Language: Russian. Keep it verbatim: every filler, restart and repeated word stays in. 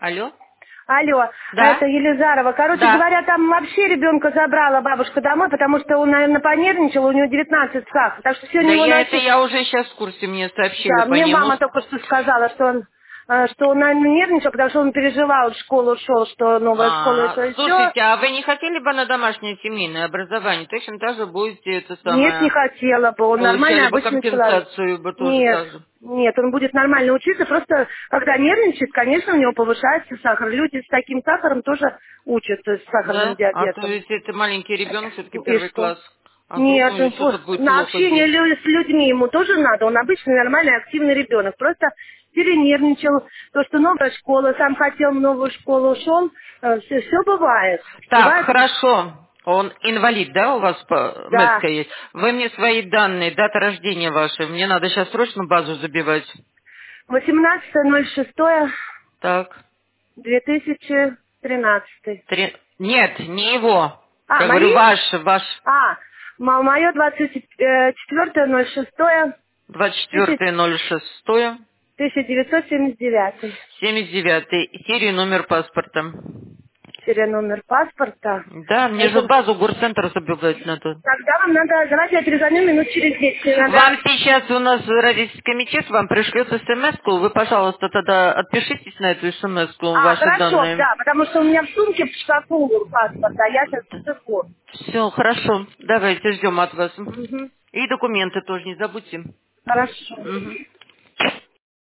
Алло? Алло, Да? это Елизарова. Короче Да. говоря, там вообще ребенка забрала бабушка домой, потому что он, наверное, понервничал, у него девятнадцать сахар. Так что Да сегодня его я это носили. я уже сейчас в курсе, мне сообщили Да, по мне нему. мама только что сказала, что он, э, что он, наверное, нервничал, потому что он переживал, в школу ушел, что новая школа, А, это и все. слушайте, а вы не хотели бы на домашнее семейное образование? Точно так же будете это Нет, не самое, хотела бы. Он нормальный, получали бы обычный человек. компенсацию бы тоже Нет, так же. нет, он будет нормально учиться. Просто, когда нервничает, конечно, у него повышается сахар. Люди с таким сахаром тоже учатся с сахарным Да? А то диабетом. ведь это маленький ребенок, все-таки И первый что? класс. А вдруг Нет, ну, он что-то по- будет на плохо общение здесь? лю- с людьми ему тоже надо. Он обычный, нормальный, активный ребенок. Просто перенервничал. То, что новая школа, сам хотел в новую школу, ушел. Все, все бывает. Так, Бывает, хорошо. Он инвалид, да, у вас по- да. Мэска есть? Вы мне свои данные, дата рождения ваша. Мне надо сейчас срочно базу забивать. восемнадцатое ноль шестое Так. две тысячи тринадцатый. Три... Нет, не его. А, Я говорю, мои? ваш, ваш. А, мое двадцать четвёртое ноль шестое двадцать четвёртое ноль шестое тысяча девятьсот семьдесят девятый. семьдесят девятый. Серию номер паспорта. Серия номер паспорта. Да, мне же Это... базу горцентра забивать надо. Тогда вам надо, давайте я перезвоню минут через десять. Мне Вам надо... сейчас у нас родительский комитет вам пришлет смс-ку. Вы, пожалуйста, тогда отпишитесь на эту смс-ку, А, ваши хорошо, данные. да, потому что у меня в сумке в шкафу паспорт, а я сейчас цифру. Все, хорошо. Давайте ждем от вас. Угу. И документы тоже не забудьте. Хорошо. Мгм.